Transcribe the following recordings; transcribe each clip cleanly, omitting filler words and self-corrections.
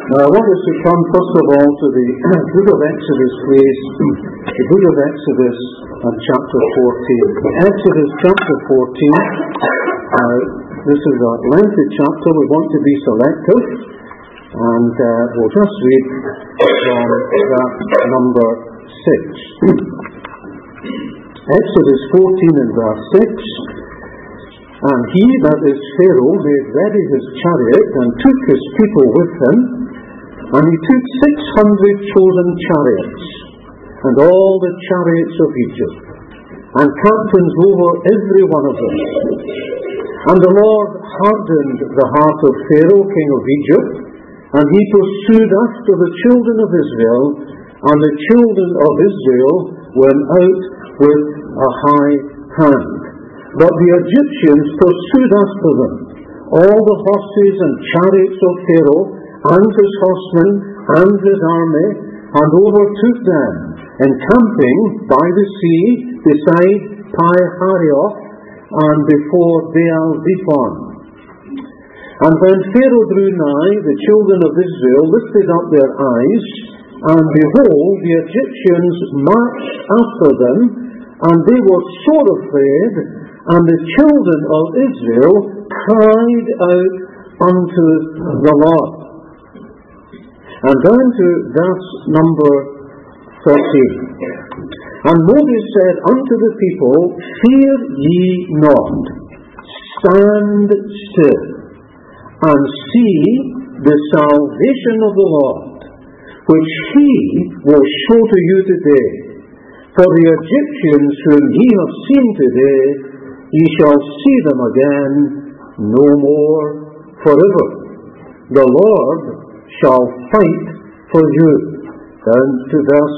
Now I want us to come first of all to the book of Exodus, please. The book of Exodus and chapter 14. Exodus chapter 14. This is a lengthy chapter. We want to be selective. And we'll just read from verse number 6. Exodus 14 and verse 6. And he, that is Pharaoh, made ready his chariot and took his people with him. And he took 600 chosen chariots, and all the chariots of Egypt, and captains over every one of them. And the Lord hardened the heart of Pharaoh, king of Egypt, and he pursued after the children of Israel, and the children of Israel went out with a high hand. But the Egyptians pursued after them, all the horses and chariots of Pharaoh, and his horsemen, and his army, and overtook them, encamping by the sea, beside Pi-hahiroth, and before Baal-zephon. And when Pharaoh drew nigh, the children of Israel lifted up their eyes, and behold, the Egyptians marched after them, and they were sore afraid, and the children of Israel cried out unto the Lord. And down to verse number 13. And Moses said unto the people, Fear ye not, stand still, and see the salvation of the Lord, which he will show to you today. For the Egyptians whom ye have seen today, ye shall see them again no more forever. The Lord shall fight for you. Down to verse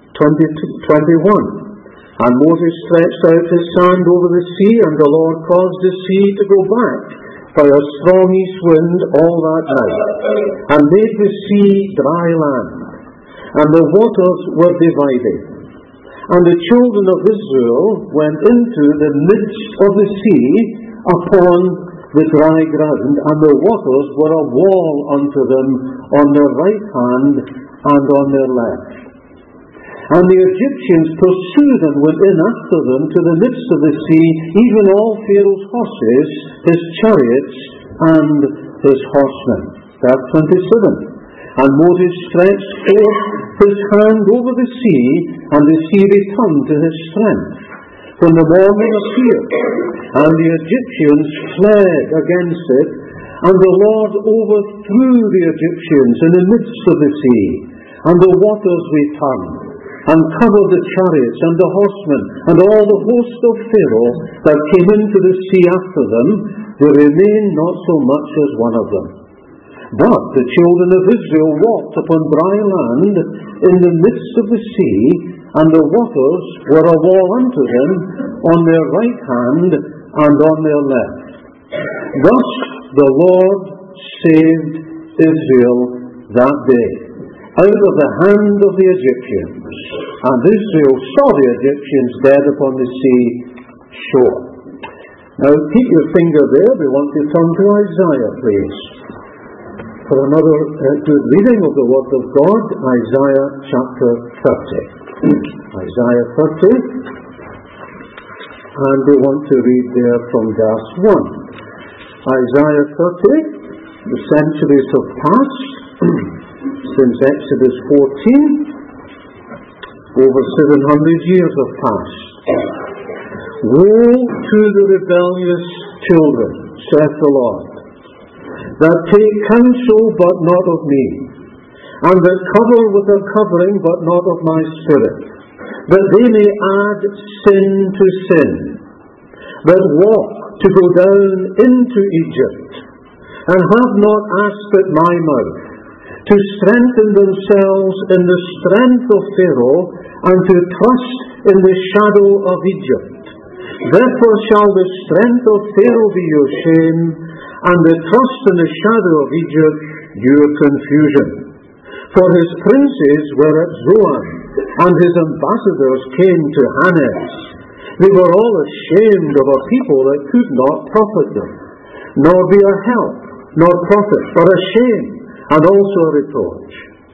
21. And Moses stretched out his hand over the sea, and the Lord caused the sea to go back by a strong east wind all that night, and made the sea dry land, and the waters were divided. And the children of Israel went into the midst of the sea upon the dry ground, and the waters were a wall unto them on their right hand and on their left. And the Egyptians pursued and went in after them to the midst of the sea, even all Pharaoh's horses, his chariots, and his horsemen. Verse 27. And Moses stretched forth his hand over the sea, and the sea returned to his strength. When the morning appeared, and the Egyptians fled against it, and the Lord overthrew the Egyptians in the midst of the sea, and the waters returned, and covered the chariots and the horsemen, and all the host of Pharaoh that came into the sea after them. There remained not so much as one of them. But the children of Israel walked upon dry land in the midst of the sea, and the waters were a wall unto them on their right hand and on their left. Thus the Lord saved Israel that day out of the hand of the Egyptians. And Israel saw the Egyptians dead upon the sea shore. Now keep your finger there. We want to turn to Isaiah, please, for another good reading of the Word of God. Isaiah chapter 30. Isaiah 30. And we want to read there from verse 1. Isaiah 30. The centuries have passed since Exodus 14. Over 700 years have passed. Woe to the rebellious children, saith the Lord, that take counsel but not of me, and that cover with a covering but not of my spirit, that they may add sin to sin, that walk to go down into Egypt, and have not asked at my mouth, to strengthen themselves in the strength of Pharaoh, and to trust in the shadow of Egypt. Therefore shall the strength of Pharaoh be your shame, and the trust in the shadow of Egypt your confusion. For his princes were at Zoan, and his ambassadors came to Hanes. They were all ashamed of a people that could not profit them, nor be a help, nor profit, but a shame, and also a reproach.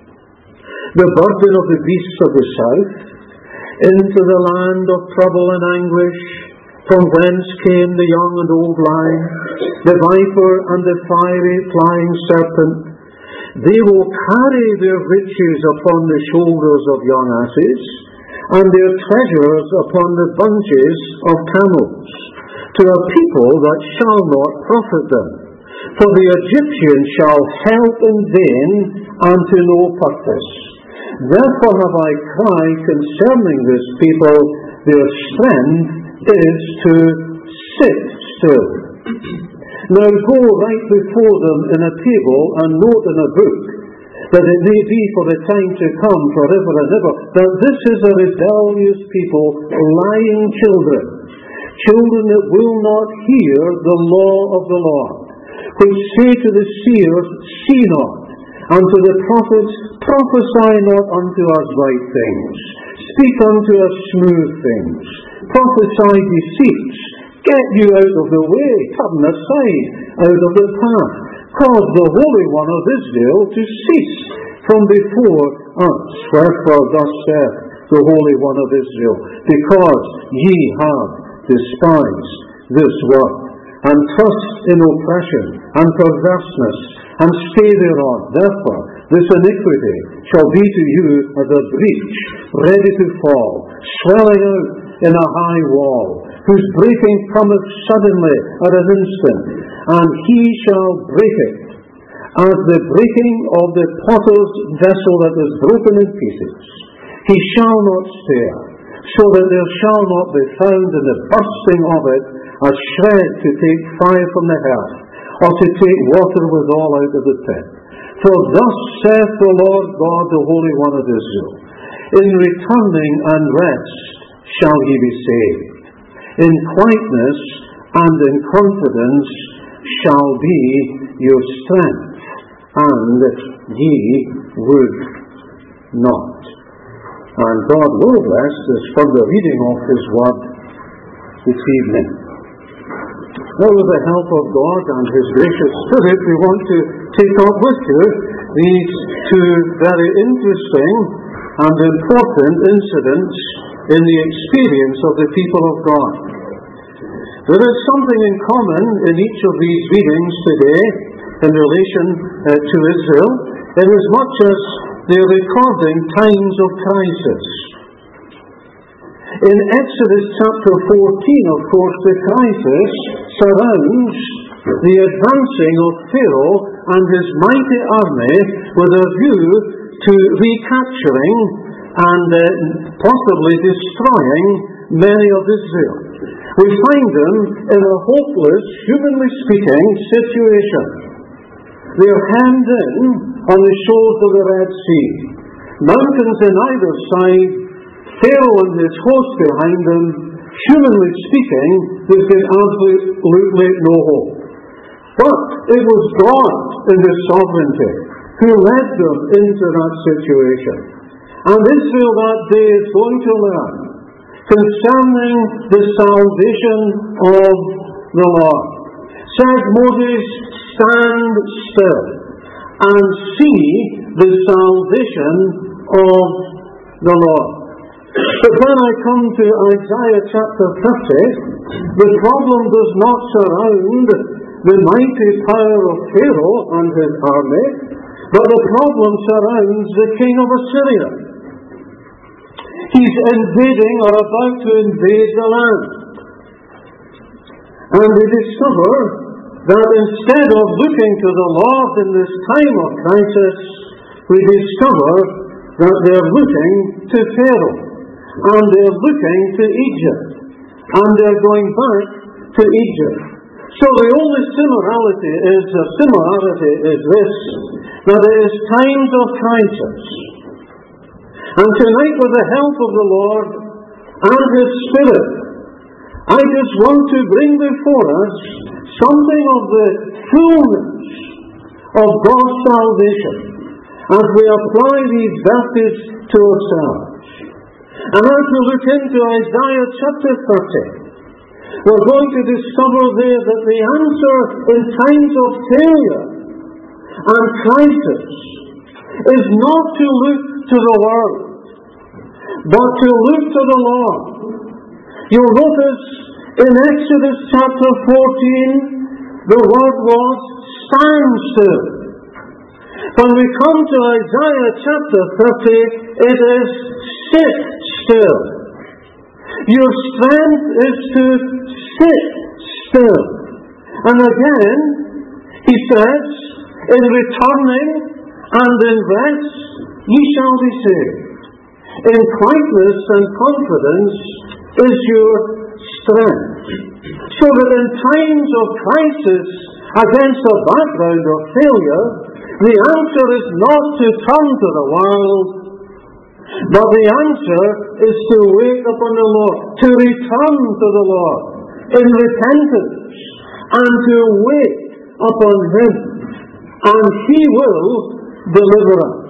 The burden of the beasts of the south, into the land of trouble and anguish, from whence came the young and old lion, the viper and the fiery flying serpent. They will carry their riches upon the shoulders of young asses, and their treasures upon the bunches of camels, to a people that shall not profit them. For the Egyptians shall help in vain and to no purpose. Therefore have I cried concerning this people, their strength is to sit still. Now go write before them in a table and note in a book, that it may be for the time to come forever and ever, that this is a rebellious people, lying children, children that will not hear the law of the Lord, which say to the seers, see not, and to the prophets, prophesy not unto us right things, speak unto us smooth things, prophesy deceits, get you out of the way, turn aside out of the path, cause the Holy One of Israel to cease from before us. Wherefore thus saith the Holy One of Israel, because ye have despised this work, and trust in oppression and perverseness, and stay thereon. Therefore this iniquity shall be to you as a breach ready to fall, swelling out in a high wall, whose breaking cometh suddenly at an instant, and he shall break it, as the breaking of the potter's vessel that is broken in pieces. He shall not spare, so that there shall not be found in the bursting of it a shred to take fire from the hearth, or to take water withal out of the pit. For thus saith the Lord God, the Holy One of Israel, in returning and rest shall ye be saved. In quietness and in confidence shall be your strength, and ye would not. And God will bless this further reading of His Word this evening. Now, with the help of God and His gracious Spirit, we want to take up with you these two very interesting and important incidents in the experience of the people of God. There is something in common in each of these readings today in relation to Israel, inasmuch as they are recording times of crisis. In Exodus chapter 14, of course, the crisis surrounds the advancing of Pharaoh and his mighty army with a view to recapturing and possibly destroying many of Israel. We find them in a hopeless, humanly speaking, situation. They are hemmed in on the shores of the Red Sea. Mountains on either side, Pharaoh and his host behind them. Humanly speaking, there's been absolutely no hope. But it was God in His sovereignty who led them into that situation. And Israel that day is going to learn concerning the salvation of the Lord. Said Moses, stand still and see the salvation of the Lord. But when I come to Isaiah chapter 30, the problem does not surround the mighty power of Pharaoh and his army, but the problem surrounds the king of Assyria. He's invading or about to invade the land. And we discover that instead of looking to the Lord in this time of crisis, we discover that they're looking to Pharaoh, and they're looking to Egypt, and they're going back to Egypt. So the only similarity is this, that it is times of crisis. And tonight, with the help of the Lord and His Spirit, I just want to bring before us something of the fullness of God's salvation as we apply these verses to ourselves. And as we look into Isaiah chapter 30, we're going to discover there that the answer in times of failure and crisis is not to look to the world, but to look to the Lord. You'll notice in Exodus chapter 14, the word was stand still. When we come to Isaiah chapter 30, it is sit still. Your strength is to sit still. And again, he says, in returning and in rest ye shall be saved. In quietness and confidence is your strength. So that in times of crisis, against a background of failure, the answer is not to turn to the world, but the answer is to wait upon the Lord, to return to the Lord in repentance, and to wait upon Him, and He will deliver us.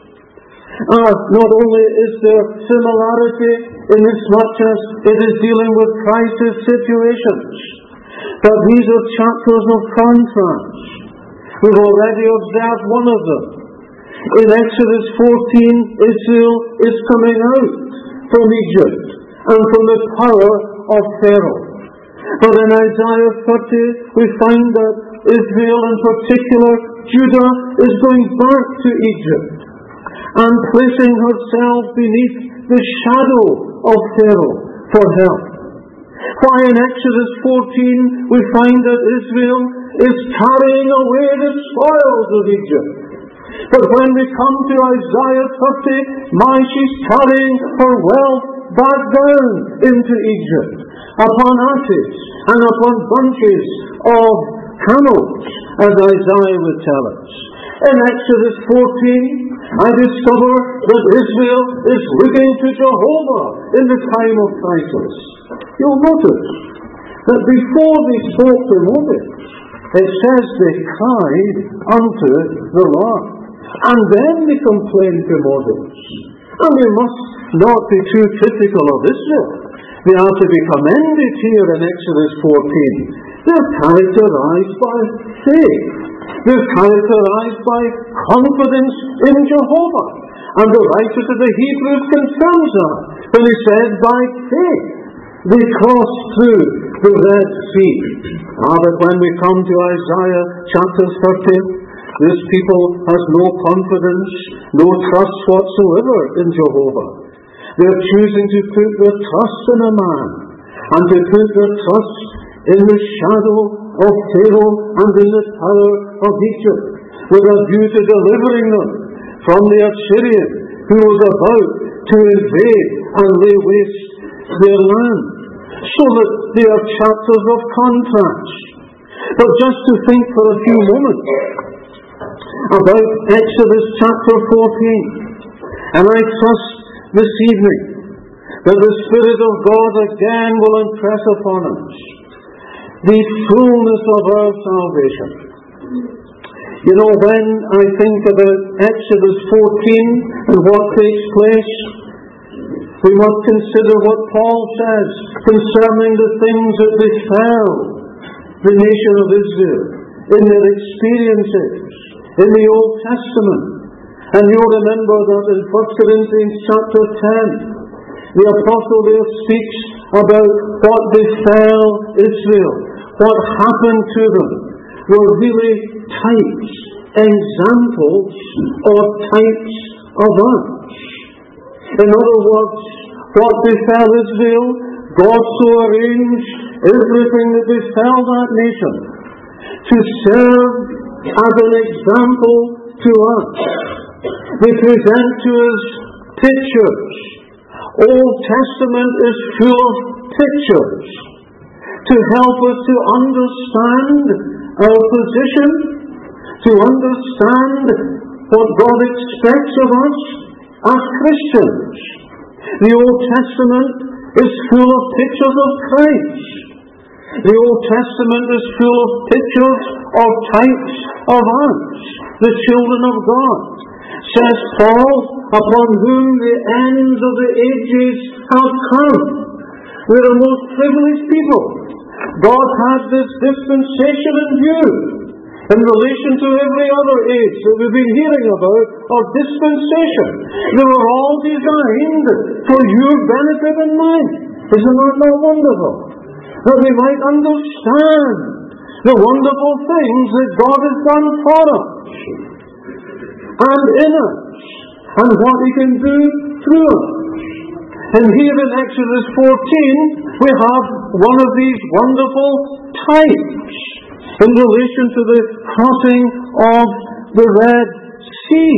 Not only is there similarity in as much as it is dealing with crisis situations, but these are chapters of contrast. We've already observed one of them. In Exodus 14, Israel is coming out from Egypt and from the power of Pharaoh. But in Isaiah 30, we find that Israel, in particular Judah, is going back to Egypt and placing herself beneath the shadow of Pharaoh for help. Why in Exodus 14 we find that Israel is carrying away the spoils of Egypt. But when we come to Isaiah 30, she's carrying her wealth back down into Egypt, upon asses and upon bunches of camels, as Isaiah would tell us. In Exodus 14, I discover that Israel is looking to Jehovah in the time of crisis. You'll notice that before they spoke to Moses, it says they cried unto the Lord. And then they complained to Moses. And we must not be too critical of Israel. They are to be commended here in Exodus 14. They're characterized by faith. They're characterized by confidence in Jehovah. And the writer to the Hebrews confirms that when he says, by faith they crossed through the Red Sea. But when we come to Isaiah chapter 30, this people has no confidence, no trust whatsoever in Jehovah. They're choosing to put their trust in a man, and to put their trust in the shadow of Pharaoh and in the power of Egypt, with a view to delivering them from the Assyrian who was about to invade and lay waste their land. So that they are chapters of contrast. But just to think for a few moments about Exodus chapter 14, and I trust this evening that the Spirit of God again will impress upon us the fullness of our salvation. You know, when I think about Exodus 14 and what takes place, we must consider what Paul says concerning the things that befell the nation of Israel in their experiences in the Old Testament. And you'll remember that in 1 Corinthians chapter 10, the apostle there speaks about what befell Israel, what happened to them, were really types, examples, or types of us. In other words, what befell Israel, God so arranged everything that befell that nation to serve as an example to us. They present to us pictures. Old Testament is full of pictures to help us to understand our position, to understand what God expects of us as Christians. The Old Testament is full of pictures of Christ. The Old Testament is full of pictures of types of us, the children of God. Says Paul, upon whom the ends of the ages have come. We're the most privileged people. God had this dispensation in view. in relation to every other age that we've been hearing about, of dispensation. They were all designed for your benefit and mine. Isn't that not wonderful? That we might understand the wonderful things that God has done for us and in us, and what He can do through us. And here in Exodus 14, we have one of these wonderful types in relation to the crossing of the Red Sea.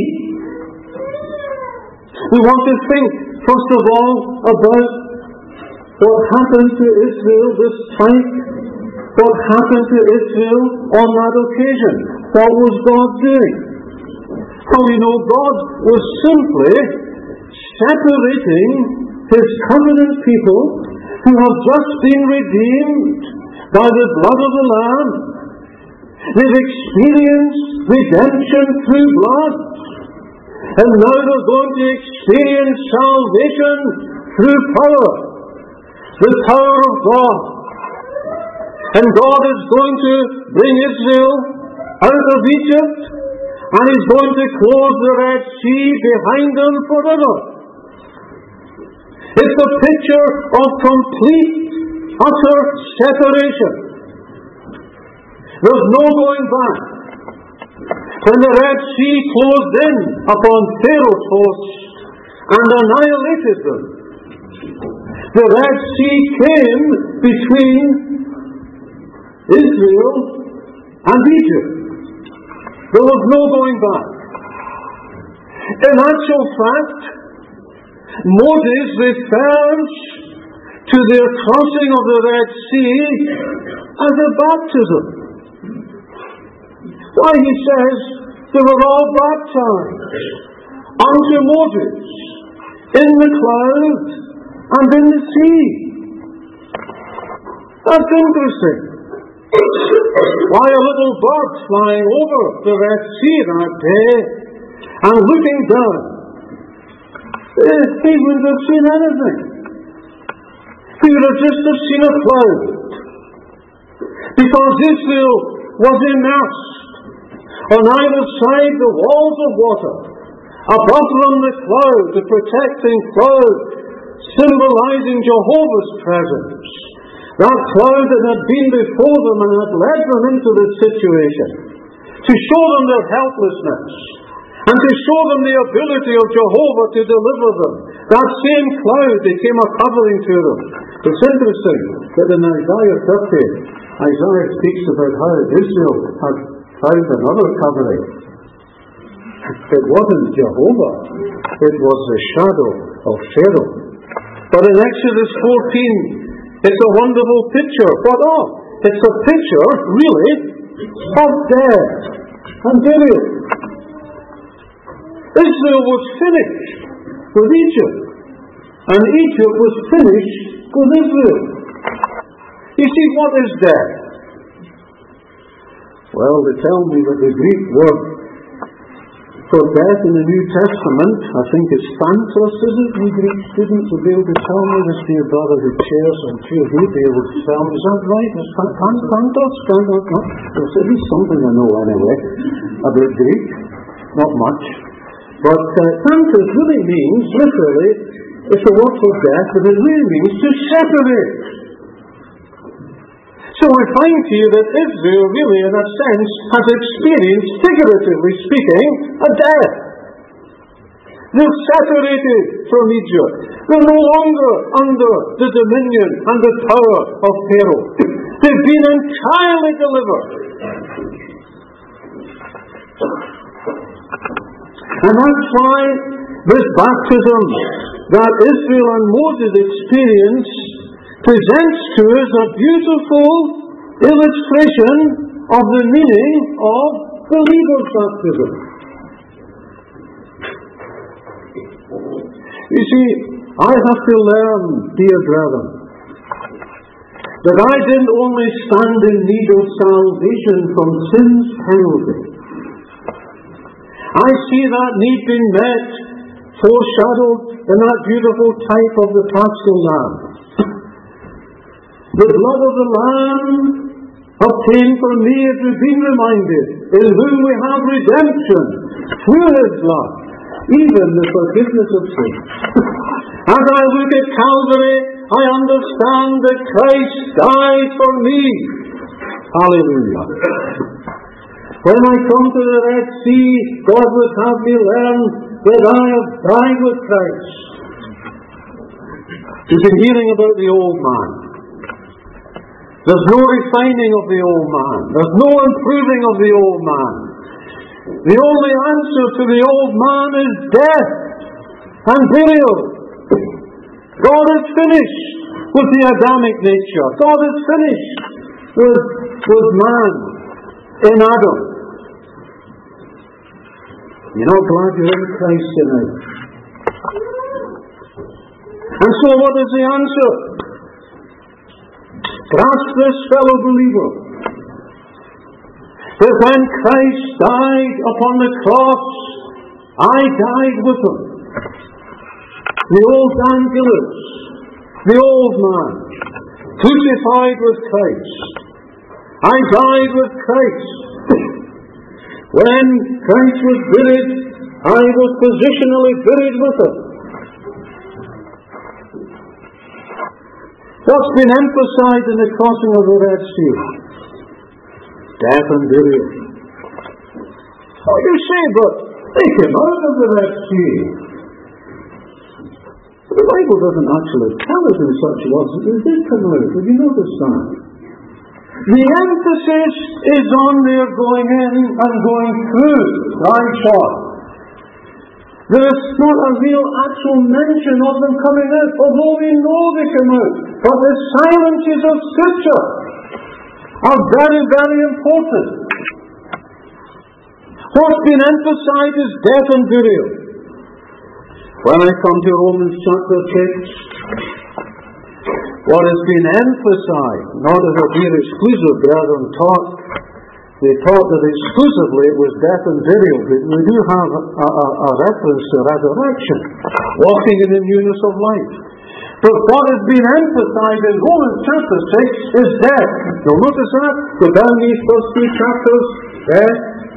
We want to think, first of all, about what happened to Israel, this type. What happened to Israel on that occasion? What was God doing? Well, we know God was simply separating His covenant people who have just been redeemed by the blood of the Lamb. They've experienced redemption through blood, and now they're going to experience salvation through power, the power of God. And God is going to bring Israel out of Egypt, and He's going to close the Red Sea behind them forever. It's a picture of complete, utter separation. There's no going back. When the Red Sea closed in upon Pharaoh's host and annihilated them, the Red Sea came between Israel and Egypt. There was no going back. In actual fact, Moses refers to their crossing of the Red Sea as a baptism. Why, he says, they were all baptized unto Moses in the cloud and in the sea. That's interesting. Why, a little bird flying over the Red Sea that day and looking down, he wouldn't have seen anything. He would have just seen a cloud. Because Israel was immersed on either side the walls of water, above them the cloud, the protecting cloud, symbolizing Jehovah's presence. That cloud that had been before them and had led them into this situation, to show them their helplessness, and to show them the ability of Jehovah to deliver them. That same cloud became a covering to them. It's interesting that in Isaiah 30, Isaiah speaks about how Israel had found another covering. It wasn't Jehovah, it was the shadow of Pharaoh. But in Exodus 14, it's a wonderful picture. What of? It's a picture, really, of death and burial. Israel was finished with Egypt, and Egypt was finished with Israel. You see, what is death? Well, they tell me that the Greek word for death in the New Testament, I think it's thanatos, is it? You Greek students will be able to tell me this, dear brother who chairs, I'm sure he'll be able to tell me. Is that right? It's thanatos? There's at least something I know anyway about Greek. Not much. But thanatos really means, literally, it's a word for death, but it really means to separate. So I find here that Israel really, in a sense, has experienced, figuratively speaking, a death. They're separated from Egypt. They're no longer under the dominion and the power of Pharaoh. They've been entirely delivered. And that's why this baptism that Israel and Moses experienced presents to us a beautiful illustration of the meaning of believer's baptism. You see, I have to learn, dear brethren, that I didn't only stand in need of salvation from sin's penalty. I see that need being met, foreshadowed in that beautiful type of the Paschal Lamb. The blood of the Lamb obtained for me, as we've been reminded, in whom we have redemption through His blood, even the forgiveness of sin. As I look at Calvary, I understand that Christ died for me. Hallelujah. When I come to the Red Sea, God would have me learn that I have died with Christ. You've been hearing about the old man. There's no refining of the old man. There's no improving of the old man. The only answer to the old man is death and burial. God is finished with the Adamic nature. God is finished with man in Adam. You're not glad you're in Christ tonight. And so what is the answer? Grasp this, fellow believer, that when Christ died upon the cross, I died with Him. The old Angelus, the old man, crucified with Christ. I died with Christ. When Christ was buried, I was positionally buried with Him. What's been emphasized in the crossing of the Red Sea? Death and burial. Oh, you say, but they came out of the Red Sea. The Bible doesn't actually tell us in such words that they did come out. Have you noticed that? The emphasis is on their going in and going through. Right shot. There is not a real actual mention of them coming out, although we know they came out. But the silences of Scripture are very, very important. What's been emphasized is death and burial. When I come to Romans chapter 6, what has been emphasized, not as a mere exclusive, brethren taught, they taught that exclusively it was death and burial, but we do have a reference to resurrection, walking in the newness of life. But what has been emphasized in Romans chapter 6 is death. You'll notice that. Go down these first three chapters. Death,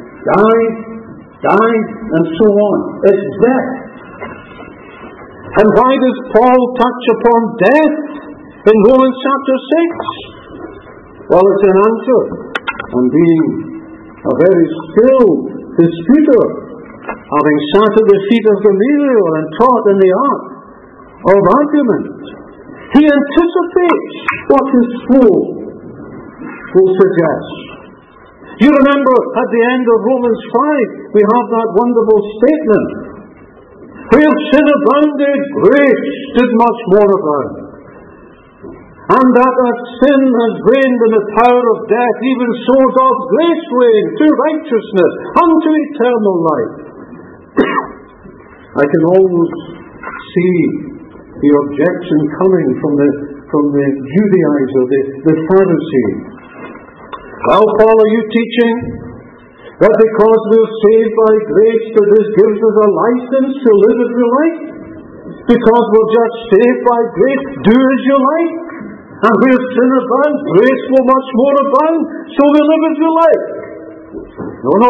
died, and so on. It's death. And why does Paul touch upon death in Romans chapter 6? Well, it's an answer. And being a very skilled disputer, having sat at the feet of Gamaliel and taught in the art of argument, he anticipates what his foe will suggest. You remember at the end of Romans 5, we have that wonderful statement. Where sin abounded, grace did much more abound. And that as sin has reigned in the power of death, even so doth grace reign to righteousness unto eternal life. I can always see the objection coming from the Judaizer, the Pharisee. Well, Paul, are you teaching that because we're saved by grace, that this gives us a license to live as we like? Because we're just saved by grace, do as you like? And where sin abounds, grace will much more abound, so we live as we like. No.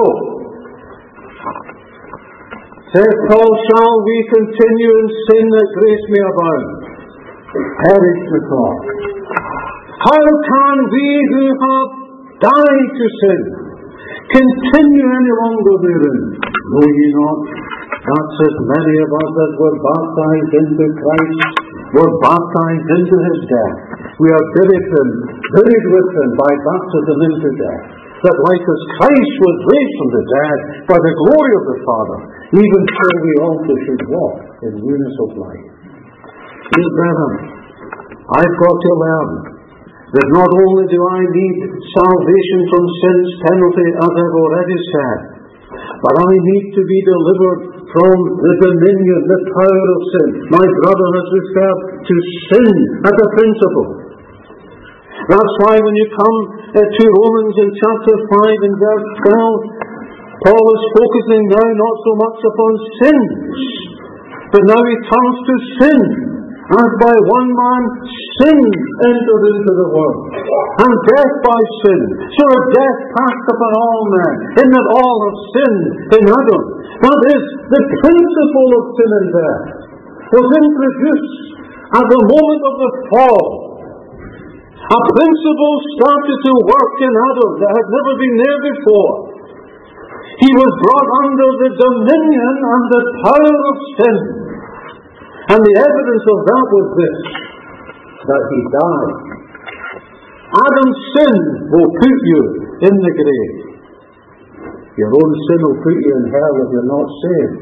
Says Paul, shall we continue in sin that grace may abound? Perish the thought. How can we who have died to sin continue any longer therein? Know ye not that as many of us that were baptized into Christ were baptized into His death? We are buried with Him by baptism into death, that like as Christ was raised from the dead by the glory of the Father, even so we also should walk in newness of life. Dear brethren, I've got to learn that not only do I need salvation from sin's penalty, as I've already said, but I need to be delivered from the dominion, the power of sin. My brother has referred to sin as a principle. That's why when you come to Romans in chapter 5 and verse 12, Paul is focusing now not so much upon sins, but now he turns to sin As by one man sin entered into the world, and death by sin, so that death passed upon all men, in that all have sinned in Adam. That is, the principle of sin and death was introduced at the moment of the fall. A principle started to work in Adam that had never been there before. He was brought under the dominion and the power of sin. And the evidence of that was this, that he died. Adam's sin will put you in the grave. Your own sin will put you in hell if you're not saved.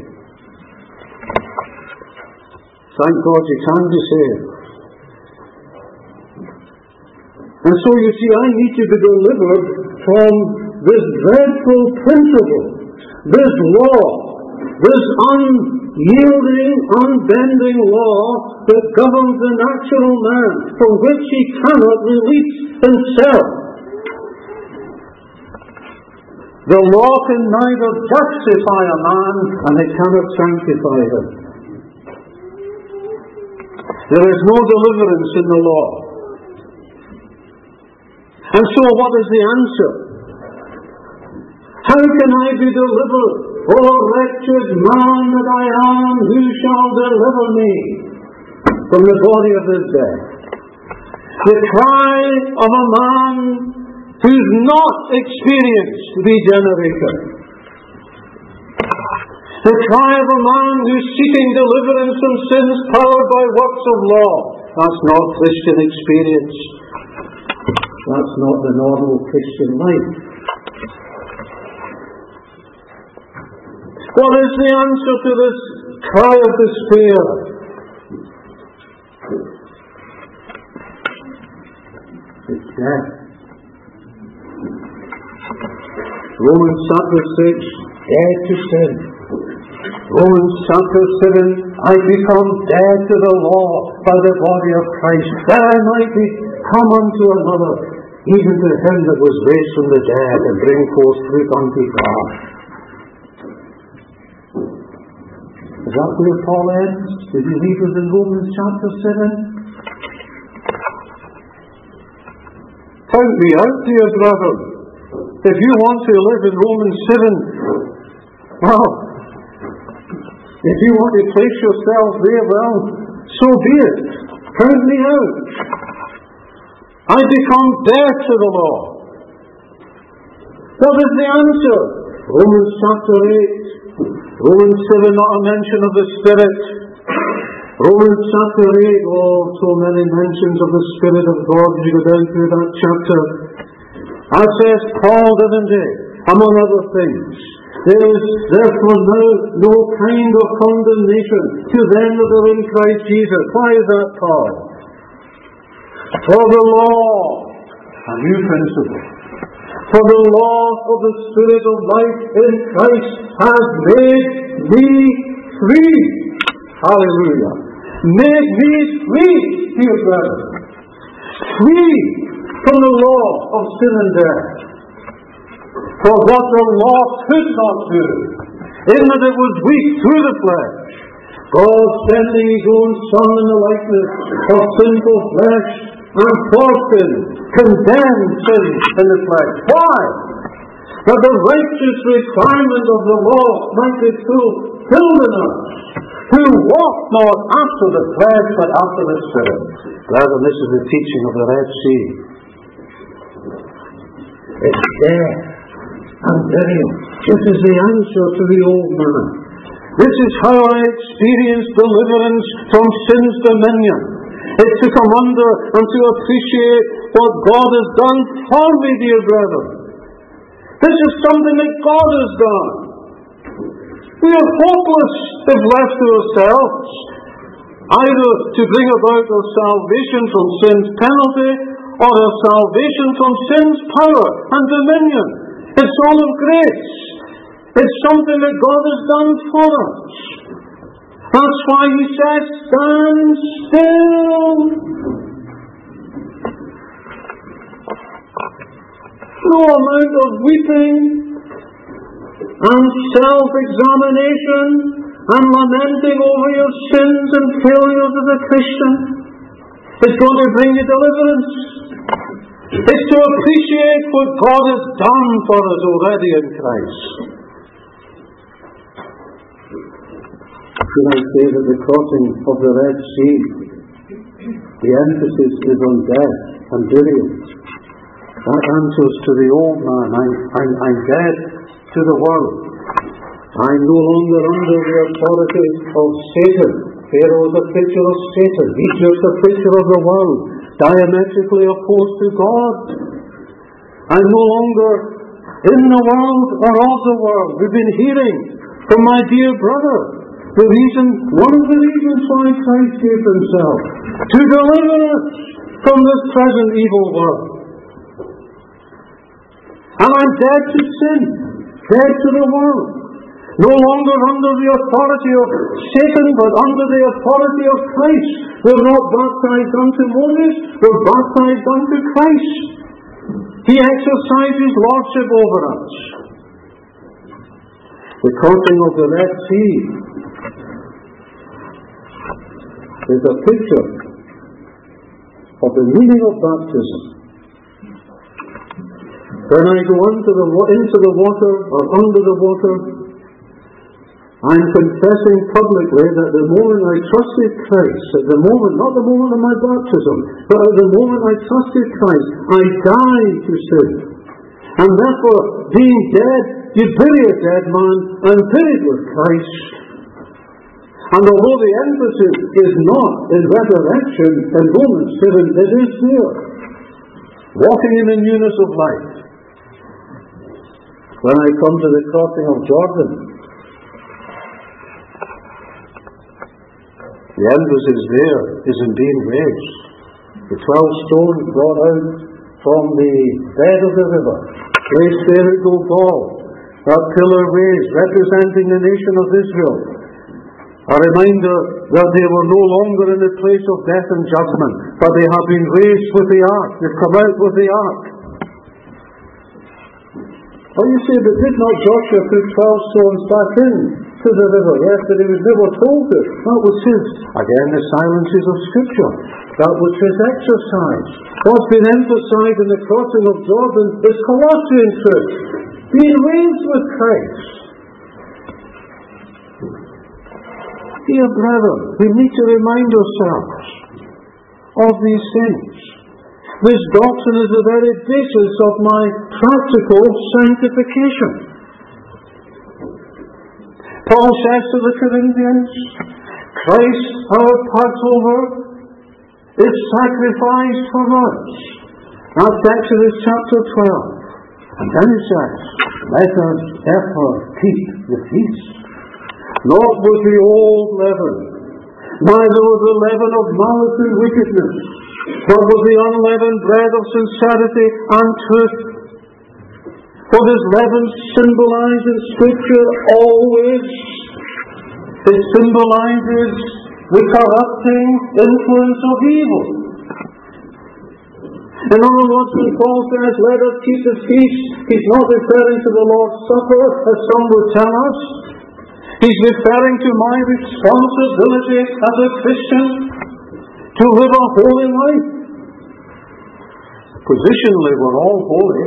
Thank God you can be saved. And so you see, I need to be delivered from this dreadful principle, this law, this unyielding, unbending law that governs the natural man, from which he cannot release himself. The law can neither justify a man, and it cannot sanctify him. There is no deliverance in the law. And so what is the answer? How can I be delivered? O wretched man that I am, who shall deliver me from the body of this death? The cry of a man who's not experienced regeneration. The cry of a man who's seeking deliverance from sins powered by works of law. That's not Christian experience. That's not the normal Christian life. What is the answer to this cry of despair? It's death. Romans chapter 6, dead to sin. Romans chapter 7, I become dead to the law by the body of Christ, that I might come unto another, even to him that was raised from the dead, and bring forth fruit unto God. Is that where Paul ends? Did he leave us in Romans chapter 7? Count me out, dear brother. If you want to live in Romans 7, well, if you want to place yourself there, well, so be it. Count me out. I become dead to the law. What is the answer? Romans chapter 8. Romans 7, not a mention of the Spirit. Romans chapter 8, oh, so many mentions of the Spirit of God as you go down through that chapter. As says Paul, didn't he? Among other things. There is therefore now no kind of condemnation to them that are in Christ Jesus. Why is that, Paul? For the law, a new principle. For the law of the Spirit of life in Christ has made me free. Hallelujah. Made me free, dear brethren. Free from the law of sin and death. For what the law could not do, in that it was weak through the flesh, God sending His own Son in the likeness of sinful flesh, and for sin, condemned sin in the flesh. Why? That the righteous requirement of the law might be fulfilled in us, who walk not after the flesh, but after the Spirit. Brethren, this is the teaching of the Red Sea. It's death and burial. This is the answer to the old man. This is how I experience deliverance from sin's dominion. It's to come under and to appreciate what God has done for me, dear brethren. This is something that God has done. We are hopeless if left to ourselves, either to bring about our salvation from sin's penalty or our salvation from sin's power and dominion. It's all of grace. It's something that God has done for us. That's why He says, stand still. No amount of weeping and self-examination and lamenting over your sins and failures as a Christian. It's going to bring you deliverance. It's to appreciate what God has done for us already in Christ. Should I say that the crossing of the Red Sea, the emphasis is on death and burial. That answers to the old man. I'm dead to the world. I'm no longer under the authority of Satan. Pharaoh is a picture of Satan. Egypt is a picture of the world, diametrically opposed to God. I'm no longer in the world or of the world. We've been hearing from my dear brother one of the reasons why Christ gave himself, to deliver us from this present evil world. And I'm dead to sin, dead to the world. No longer under the authority of Satan, but under the authority of Christ. We're not baptized unto Moses, we're baptized unto Christ. He exercises lordship over us. The crossing of the Red Sea is a picture of the meaning of baptism. When I go into the water or under the water, I'm confessing publicly that the moment I trusted Christ, at the moment, not the moment of my baptism, but at the moment I trusted Christ, I died to sin. And therefore, being dead, you bury a dead man, I'm buried with Christ. And although the emphasis is not in resurrection in Romans 7, it is there. Walking in the newness of life. When I come to the crossing of Jordan, the emphasis there is in being raised. The 12 stones brought out from the bed of the river, placed there at Gilgal, that pillar raised, representing the nation of Israel. A reminder that they were no longer in the place of death and judgment, but they have been raised with the ark. They've come out with the ark. Oh, you say, but did not Joshua put 12 stones back in to the river? Yes, but he was never told to. That was his. Again, the silences of Scripture. That was his exercise. What's been emphasized in the crossing of Jordan is Colossian truth. Being raised with Christ. Dear brethren, we need to remind ourselves of these things. This doctrine is the very basis of my practical sanctification. Paul says to the Corinthians, Christ, our Passover, is sacrificed for us. That's Exodus chapter 12. And then he says, let us therefore keep the feast. Not with the old leaven, neither with the leaven of malice and wickedness, but with the unleavened bread of sincerity and truth. For this leaven symbolizes in Scripture always. It symbolizes the corrupting influence of evil. In other words, when Paul says, let us keep the feast, he's not referring to the Lord's Supper, as some would tell us. He's referring to my responsibility as a Christian to live a holy life. Positionally, we're all holy.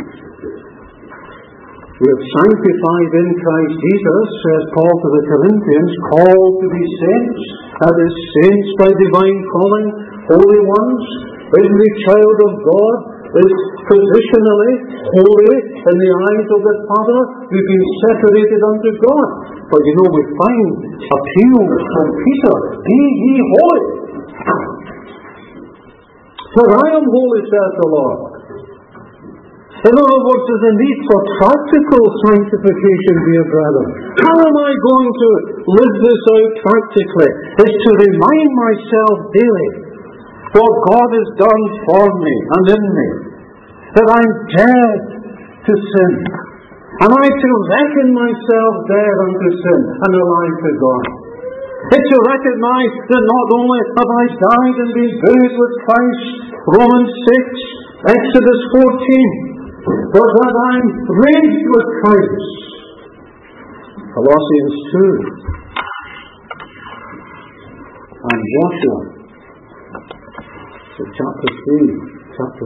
We are sanctified in Christ Jesus, says Paul to the Corinthians, called to be saints. That is, saints by divine calling, holy ones. Every child of God is positionally holy in the eyes of the Father. We've been separated unto God. But you know, we find appeal from Peter, be ye holy. For I am holy, says the Lord. In other words, there's a need for practical sanctification, dear brethren. How am I going to live this out practically? It's to remind myself daily what God has done for me and in me. That I'm dead to sin. And I to reckon myself dead unto sin and alive to God. It's to recognize that not only have I died and been buried with Christ, Romans 6, Exodus 14, but that I'm raised with Christ, Colossians 2. and Joshua. So chapter 3, chapter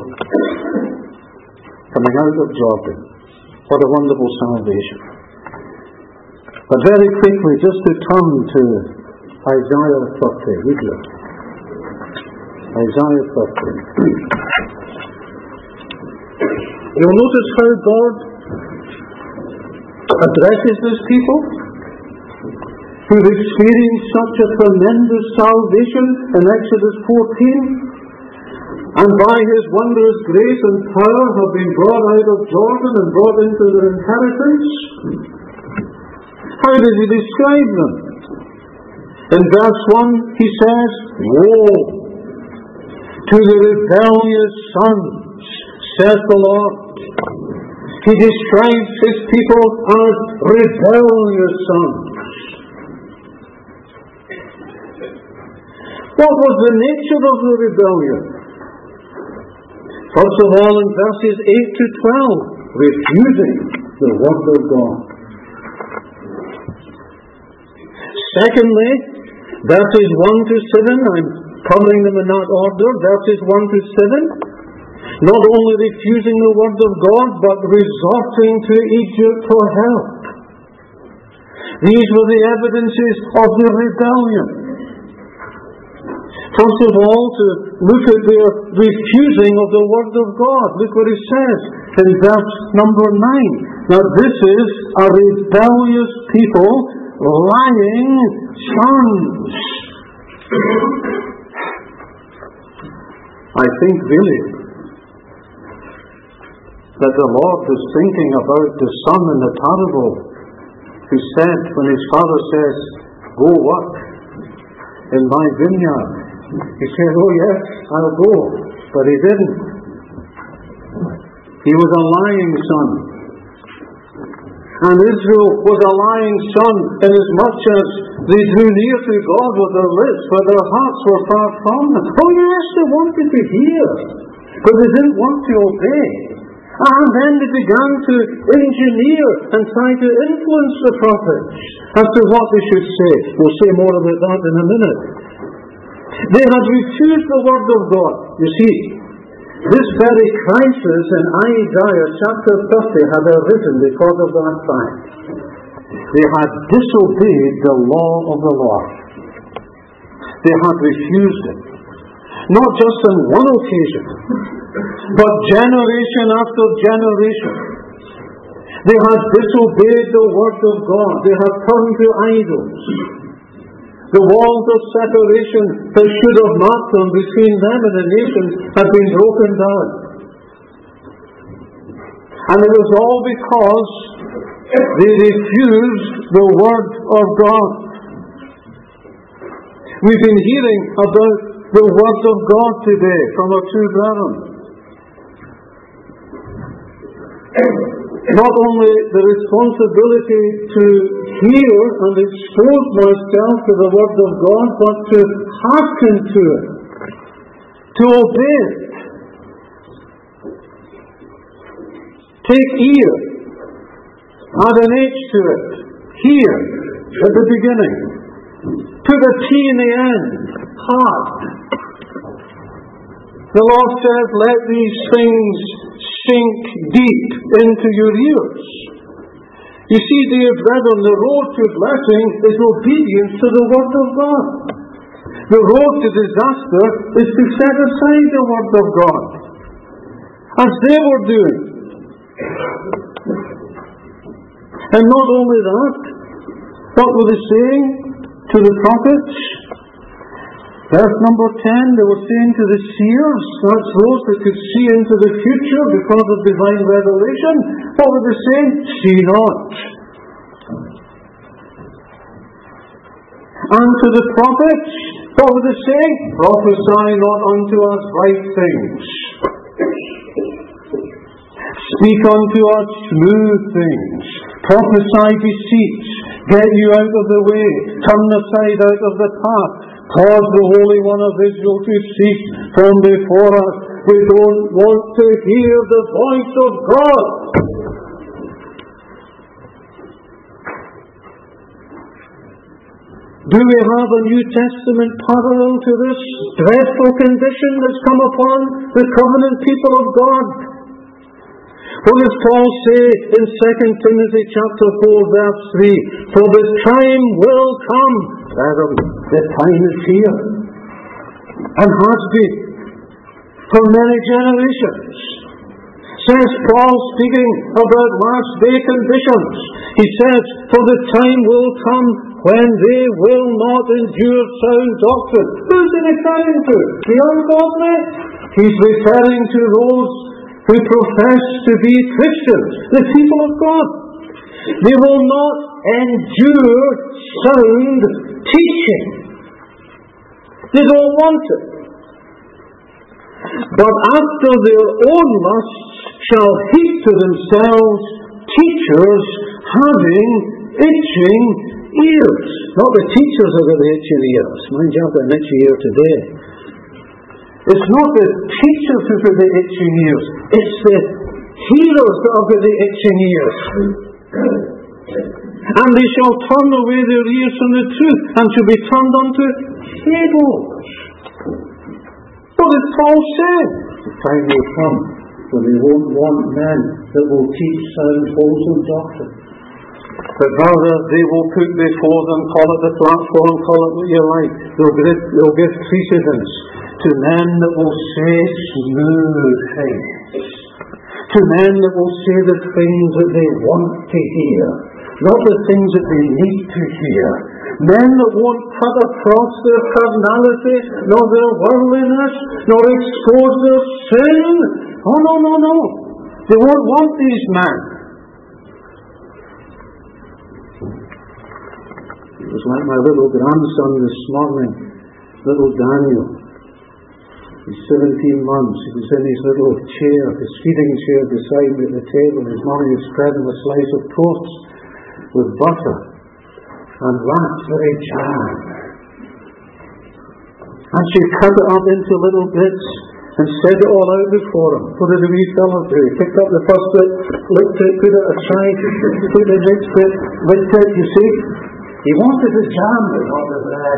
4. Coming out of Jordan. What a wonderful salvation. But very quickly, just to turn to Isaiah 30, would you? Isaiah 30. You'll notice how God addresses this people who've experienced such a tremendous salvation in Exodus 14, and by His wondrous grace and power have been brought out of Jordan and brought into their inheritance. How does He describe them? In verse 1 He says, "Woe to the rebellious sons, says the Lord." He describes His people as rebellious sons. What was the nature of the rebellion? First of all, in verses 8 to 12, refusing the Word of God. Secondly, verses 1 to 7, I'm covering them in that order, verses 1 to 7, not only refusing the Word of God, but resorting to Egypt for help. These were the evidences of the rebellion. First of all, to look at their refusing of the Word of God. Look what He says in verse number 9. Now this is a rebellious people, lying sons. I think really that the Lord is thinking about the son in the parable who said, when his father says, "Go work in my vineyard," he said, "Oh yes, I'll go." But he didn't. He was a lying son. And Israel was a lying son inasmuch as they drew near to God with their lips, but their hearts were far from Him. Oh yes, they wanted to hear, but they didn't want to obey. And then they began to engineer and try to influence the prophets as to what they should say. We'll say more about that in a minute. They had refused the Word of God. You see, this very crisis in Isaiah chapter 30 had arisen because of that fact. They had disobeyed the law of the Lord. They had refused it. Not just on one occasion, but generation after generation. They had disobeyed the Word of God. They had turned to idols. The walls of separation that should have marked them between them and the nations had been broken down. And it was all because they refused the Word of God. We've been hearing about the Word of God today from our two brethren. Not only the responsibility to hear and expose myself to the Word of God, but to hearken to it, to obey it. Take ear, add an H to it, hear at the beginning, put a T in the end, heart. The Lord says, "Let these things sink deep into your ears." You see, dear brethren, the road to blessing is obedience to the Word of God. The road to disaster is to set aside the Word of God, as they were doing. And not only that, what were they saying to the prophets? Verse number 10, they were saying to the seers, that's those that could see into the future because of divine revelation. What were they saying? "See not." And to the prophets, what were they saying? "Prophesy not unto us right things. Speak unto us smooth things. Prophesy deceits. Get you out of the way. Turn aside out of the path. Cause the Holy One of Israel to cease from before us. We don't want to hear the voice of God." Do we have a New Testament parallel to this dreadful condition that's come upon the covenant people of God? What does Paul say in 2 Timothy chapter 4 verse 3? For the time will come, brethren, the time is here, and has been for many generations. Says Paul, speaking about last day conditions, he says, for the time will come when they will not endure sound doctrine. Who's he referring to? The ungodly? He's referring to those who profess to be Christians, the people of God. They will not endure sound teaching. They don't want it. But after their own lusts shall heap to themselves teachers having itching ears. Not the teachers that have the itching ears. Mind you, I've got an itchy ear today. It's not the teachers who've got the itching ears. It's the hearers that have got the itching ears. And they shall turn away their ears from the truth, and shall be turned unto fables. What did Paul say? The time will come when they won't want men that will teach sound, wholesome doctrine. But rather, they will put before them, call it the platform, call it what you like. They'll give precedence to men that will say smooth things. To men that will say the things that they want to hear, not the things that they need to hear. Men that won't cut across their carnality, nor their worldliness, nor expose their sin. Oh, no. They won't want these men. It was like my little grandson this morning, little Daniel. He's 17 months. He was in his little chair, his feeding chair beside me at the table. His mommy was spreading a slice of toast with butter and raspberry jam. And she cut it up into little bits and spread it all out before him. What did the wee fellow do? He picked up the first bit, licked it, put it aside, put the next bit, licked it, you see. He wanted the jam, not the bread.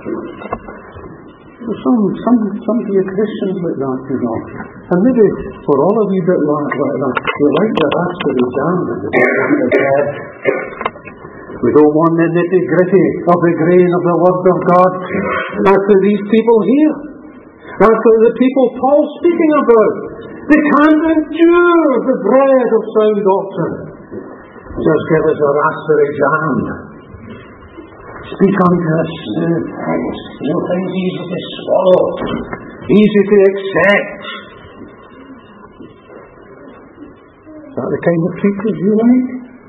Some of you Christians like that, you know. And maybe for all of you that like that, you like the raspberry jam, but you don't want the bread. We don't want the nitty-gritty of the grain of the Word of God. That's what these people hear. That's what the people Paul's speaking about. They can't endure the bread of sound doctrine. Just give us a raspberry jam. Speak unto us smooth things. Things easy to swallow, easy to accept. Is that the kind of preachers you like?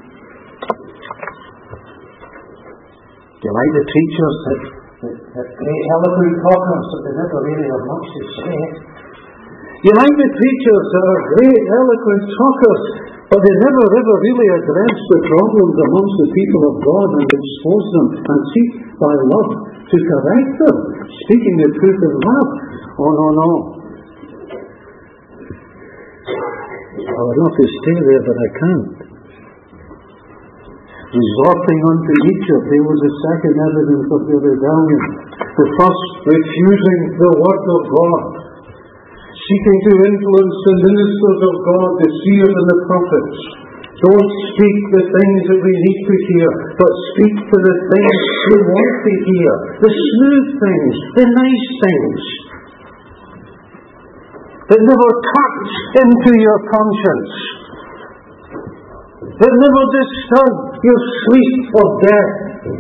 Do you like the preachers that great eloquent talkers that they never really have much to say? You like the preachers that are great eloquent talkers, but they never ever really address the problems amongst the people of God and expose them and seek by love to correct them, speaking the truth in love. Oh, no. I would love to stay there, but I can't. Resorting unto Egypt, there was a second evidence of their rebellion. The first, refusing the word of God, seeking to influence the ministers of God, the seers and the prophets. Don't speak the things that we need to hear, but speak to the things we want to hear. The smooth things, the nice things, that never cut into your conscience, that never disturb your sleep of death.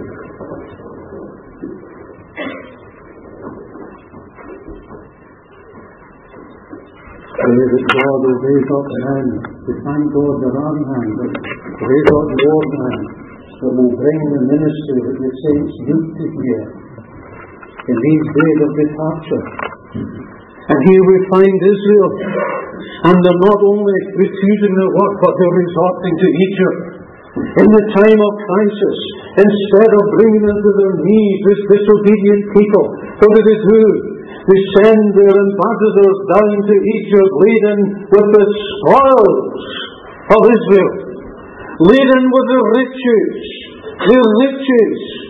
Pray that God will raise up men, to thank God there are men, but raise up more men that will bring the ministry that the saints need to hear in these days of departure. And here we find Israel, and they're not only refusing the word, but they're resorting to Egypt. In the time of crisis, instead of bringing them to their knees, this disobedient people, what do they do? They send their ambassadors down to Egypt laden with the spoils of Israel, laden with the riches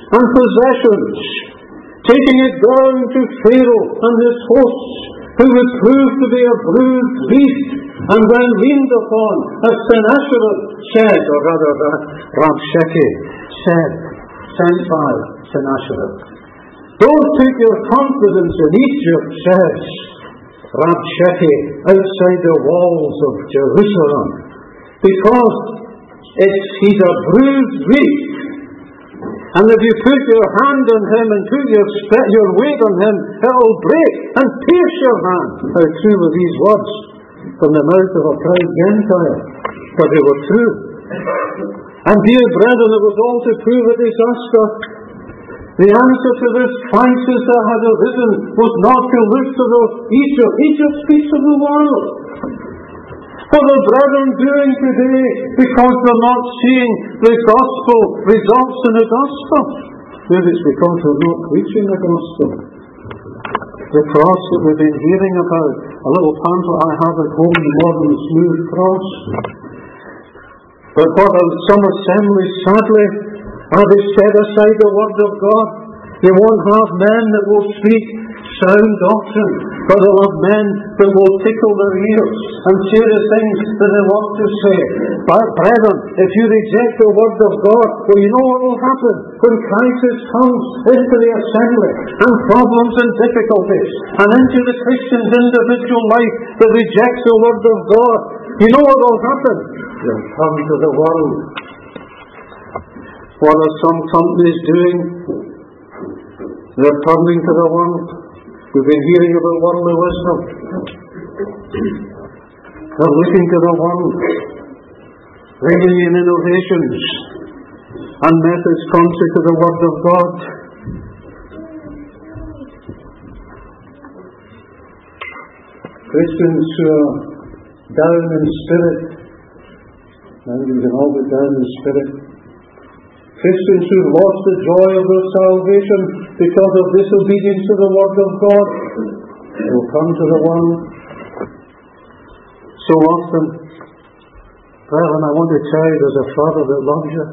and possessions, taking it down to Pharaoh and his hosts, who would prove to be a bruised beast, and then leaned upon, as Sennacherib said, or rather Rabshakeh said, sent by Sennacherib. Don't take your confidence in Egypt, says Rabshakeh, outside the walls of Jerusalem, because he's a bruised beast. And if you put your hand on him and put your weight on him, it will break and pierce your hand. How true were these words from the mouth of a proud Gentile? But they were true. And dear brethren, it was all to prove a disaster. The answer to this crisis that had arisen was not to look to Egypt. Egypt speaks of the world. What are brethren doing today because they're not seeing the gospel results in the gospel? Maybe it's because they're not preaching the gospel. The cross that we've been hearing about, a little pamphlet I have at home, the modern smooth cross. But what some assemblies, sadly, have they set aside the word of God. They won't have men that will speak sound doctrine, but they'll have men that will tickle their ears and say the things that they want to say. But brethren, if you reject the word of God, well, you know what will happen when crisis comes into the assembly and problems and difficulties and into the Christian's individual life that rejects the word of God. You know what will happen? They'll turn to the world. What are some companies doing? They're turning to the world. We've been hearing about worldly wisdom. They're looking to the world, bringing in innovations and methods contrary to the Word of God. Christians who are down in spirit, and we can all be down in spirit. Christians who lost the joy of their salvation because of disobedience to the Word of God will come to the world. So often, brethren, I want to tell you there's a Father that loves you.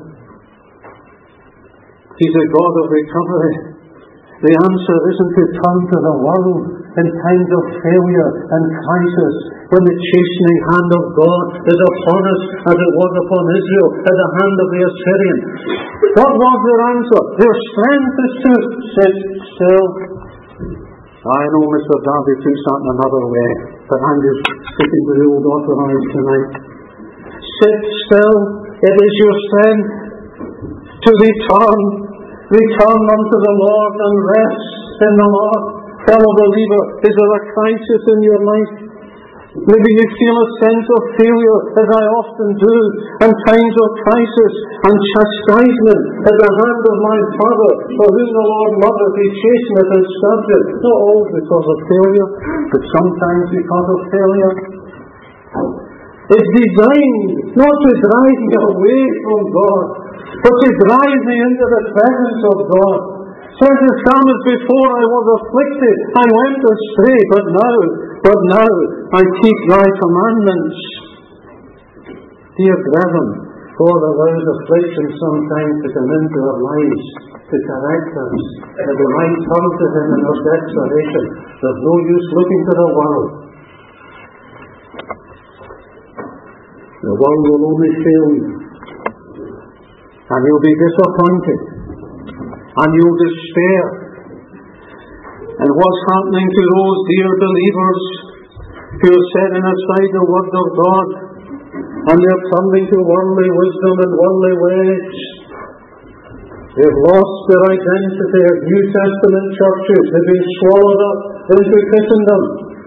He's a God of recovery. The answer isn't to turn to the world in times of failure and crisis, when the chastening hand of God is upon us, as it was upon Israel at the hand of the Assyrian. What was their answer? Their strength is to sit still. I know Mr. Darby thinks that another way, but I'm just sticking to the old authorized tonight. Sit still. It is your strength to return unto the Lord and rest in the Lord. Fellow believer, is there a crisis in your life? Maybe you feel a sense of failure, as I often do, in times of crisis and chastisement at the hand of my Father, for whom the Lord loveth, He chasteneth and scourgeth. Not always because of failure, but sometimes because of failure. It's designed not to drive me away from God, but to drive me into the presence of God. Says the psalmist, before I was afflicted, I went astray, but now I keep thy commandments. Dear brethren, God allows affliction sometimes to come into our lives to correct us, that we might turn to Him in our desperation. There's no use looking to the world. The world will only fail you, and you'll be disappointed, and you'll despair. And what's happening to those dear believers who are setting aside the Word of God, and they're turning to worldly wisdom and worldly ways? They've lost their identity as New Testament churches. They've been swallowed up into Christendom.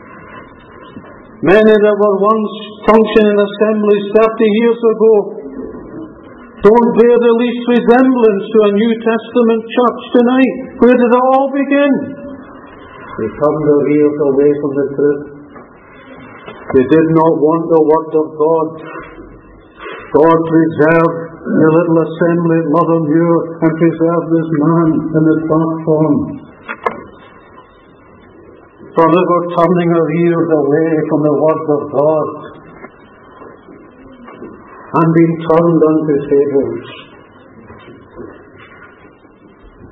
Many that were once functioning assemblies 30 years ago don't bear the least resemblance to a New Testament church tonight. Where did it all begin? They turned their ears away from the truth. They did not want the Word of God. God preserved the little assembly at Mothermuir and preserved this man in the platform. For they were turning our ears away from the Word of God and being turned unto fables.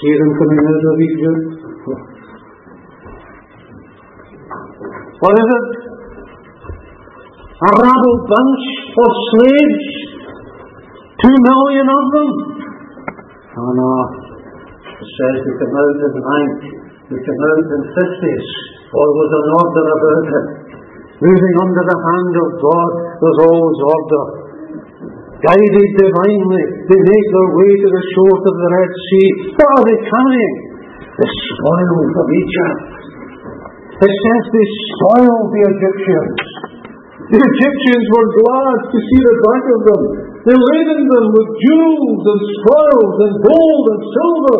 See them coming out of Egypt. What is it? A rabble bunch of slaves. 2 million of them. Oh no. It says they come out in 9. They come out in 50s. Or was an order about it. Moving under the hand of God, there's always order. Guided divinely, they make their way to the shores of the Red Sea. What are they carrying? The spoils of Egypt. It says they spoiled the Egyptians. The Egyptians were glad to see the back of them. They laden them with jewels and spoils and gold and silver.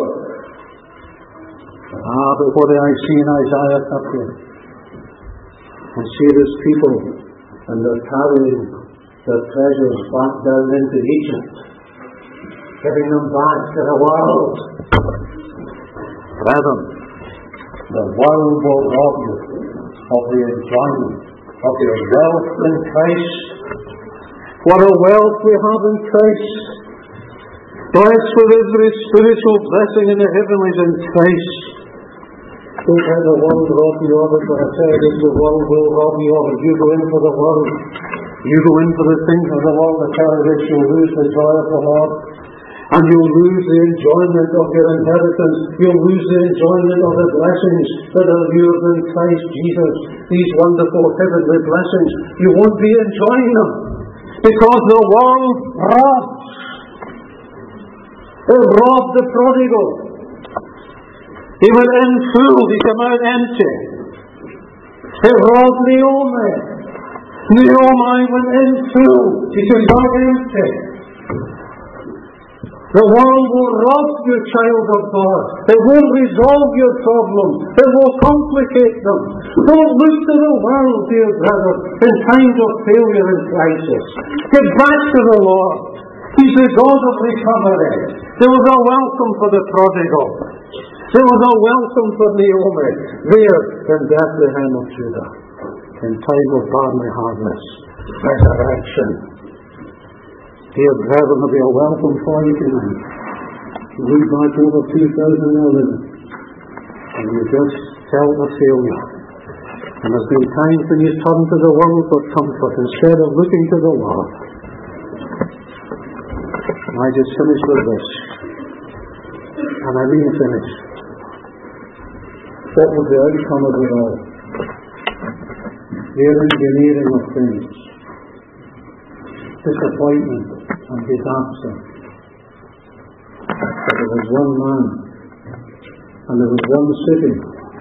But what do I see in Isaiah 30? I see these people, and they're carrying their treasures back down into Egypt, giving them back to the world. Brethren, the world will rob you of the enjoyment of your wealth in Christ. What a wealth we have in Christ. Blessed with every spiritual blessing in the heavenlies in Christ. Don't let the world rob you of it, but I tell you, the world will rob you of it. You go in for the world. You go in for the things of the world, I tell you this, you'll lose the joy of the Lord. And you'll lose the enjoyment of your inheritance. You'll lose the enjoyment of the blessings that are yours in Christ Jesus. These wonderful heavenly blessings. You won't be enjoying them. Because the world robs. It robbed the prodigal. He went in full, he came out empty. It robbed Naomi. Naomi went in full, she came back empty. The world will rob you, child of God. It won't resolve your problems. It will complicate them. Don't look to the world, dear brother, in times of failure and crisis. Get back to the Lord. He's the God of recovery. There was a welcome for the prodigal. There was a welcome for Naomi there in Bethlehem of Judah. In time of barley harvest, resurrection. Dear brethren, there'll be a welcome for you tonight. You look back over 2011 and you just felt a failure. And there's been times when you turn to the world for comfort instead of looking to the Lord. And I just finish with this. And I mean finish. What was the outcome of it all? The engineering of things. Disappointment and disaster. But there was one man and there was one city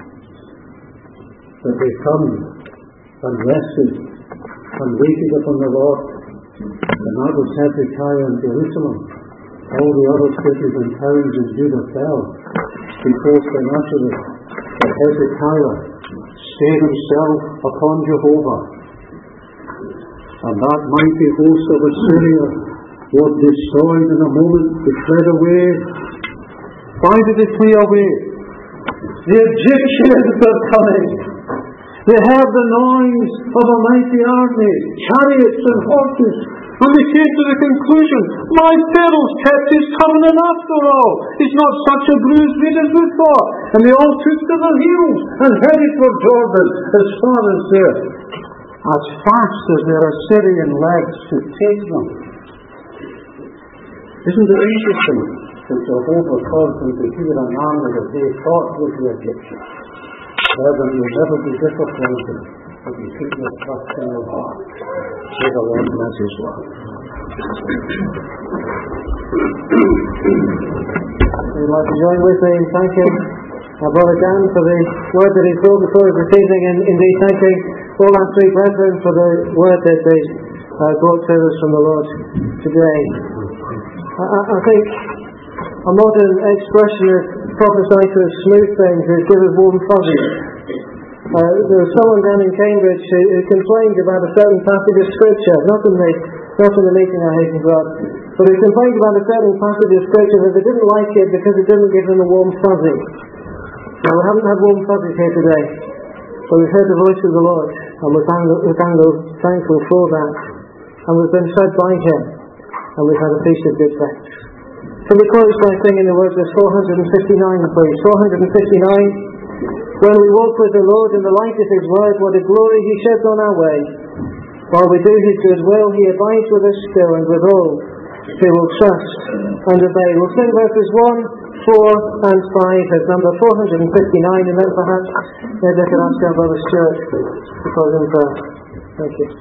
that they come and rested and waited upon the Lord, and that was Hezekiah and Jerusalem. All the other cities and towns in Judah fell because Sennacherib, but Hezekiah stayed himself upon Jehovah. And that mighty host of Assyria was destroyed in a moment. They fled away. Why did they flee away? The Egyptians are coming. They heard the noise of a mighty army, chariots and horses, and they came to the conclusion, my Pharaoh's kept his covenant after all. He's not such a bruised reed as we thought. And they all took to their heels and headed for Jordan as far as there, as fast as their Assyrian legs could take them. Isn't it interesting that Jehovah caused them to hear an army that they thought was the Egyptians? Brethren, you'll never be disappointed if you keep your trust in your heart. May the Lord bless His word. Would you like to join with me in thanking our brother Dan for the word that he's brought before us this evening, and indeed thanking all our three brethren for the word that they brought to us from the Lord today. I think a modern expression of prophesying to smooth things is give us warm fuzzies. There was someone down in Cambridge who complained about a certain passage of Scripture, not in the meeting, I hasten to add, but he complained about a certain passage of Scripture that they didn't like it because it didn't give them a warm fuzzy. Now, we haven't had warm fuzzies here today, but we've heard the voice of the Lord, and we're thankful for that, and we've been fed by Him, and we've had a feast of good things. Can we close by singing the words of 459, please? 459. When we walk with the Lord in the light of His word, what a glory He sheds on our way. While we do His good will, He abides with us still, and with all who will trust and obey. We'll sing verses 1, 4 and 5 as number 459, and then perhaps maybe I could ask our Brother Stuart to close in prayer. Thank you.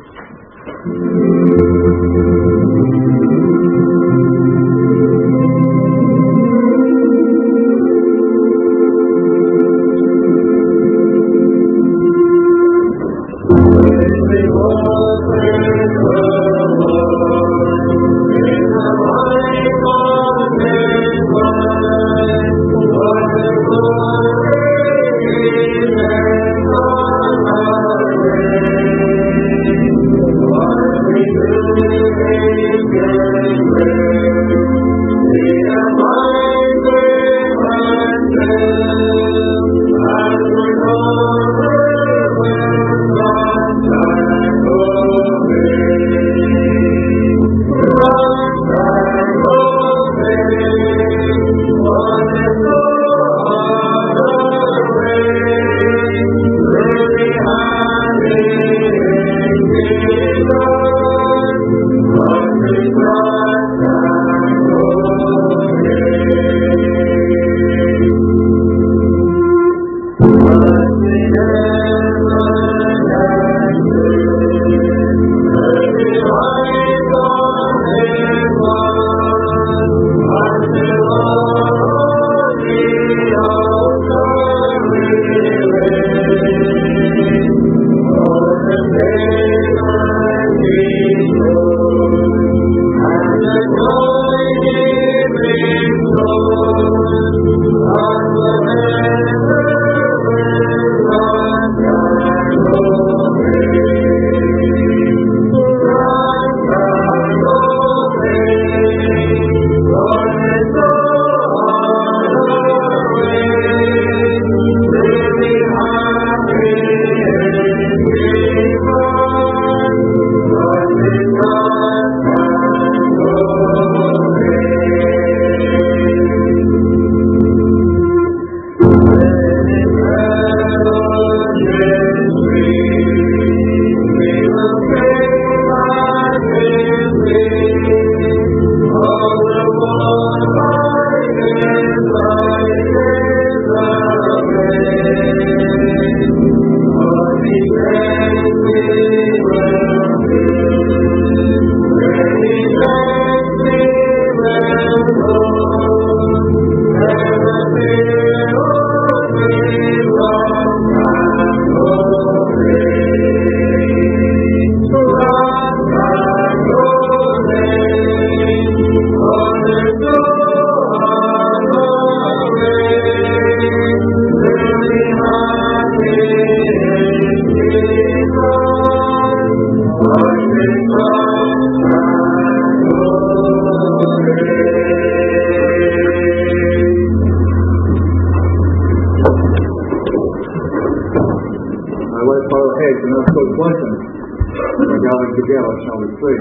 Together shall we pray.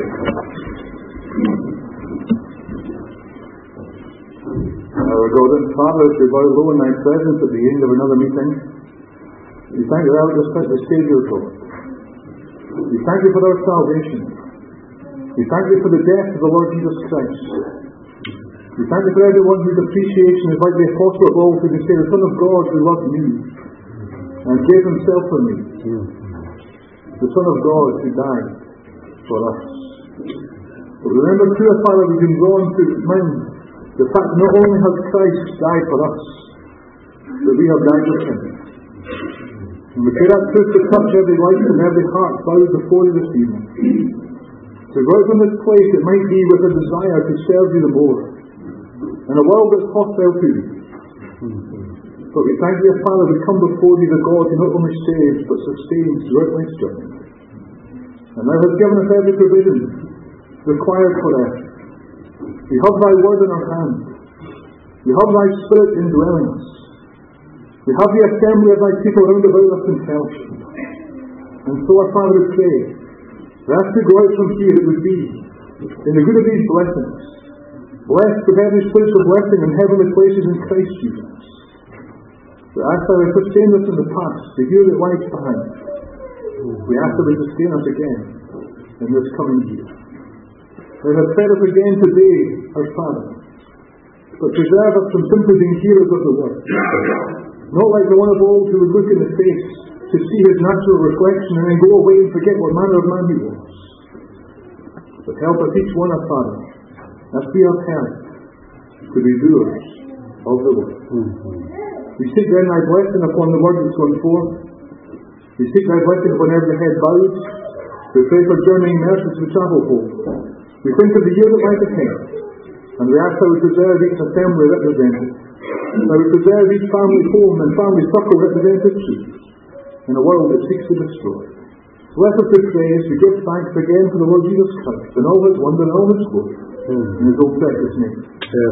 Our God and Father, as we bow low in thy presence at the end of another meeting, we thank you that thou hast set the Saviour for us. We thank you for our salvation. We thank you for the death of the Lord Jesus Christ. We thank you for everyone whose appreciation is like the Apostle of all, who can say, the Son of God who loved me and gave himself for me. The Son of God who died for us. But remember too, Father, we've been drawn to mind the fact that not only has Christ died for us, but we have died with him. And we pray that truth to touch every life and every heart bowed before you this evening. To go out from this place, it might be with a desire to serve you the more, in a world that's hostile to you. But we thank you, Father, we come before you, the God who not only saves, but sustains throughout life's journey. And thou hast given us every provision required for us. We have thy word in our hand. We have thy Spirit indwelling us. We have the assembly of thy people round about us in fellowship. And so, our Father, we pray that as we go out from here, it would be in the good of these blessings, blessed with every spiritual blessing in heavenly places in Christ Jesus. We ask that we sustain us in the past, the year that lies behind. We ask that we sustain us again in this coming year. Let us fed us again today, our Father, but preserve us from simply being hearers of the word. Not like the one of old who would look in the face to see his natural reflection and then go away and forget what manner of man he was. But help us each one, our Father, as we have heard, to be doers of the word. We seek then thy blessing upon the word that's going forth. We seek thy blessing upon every head bowed. We pray for journeying mercies to travel home. We think of the year that lies ahead, and we ask that we preserve each assembly represented, that we preserve each family home and family circle represented too, in a world that seeks to destroy. Bless us, we pray, as we give thanks again for the Lord Jesus Christ, and all his wonder and all his glory, in his own precious name.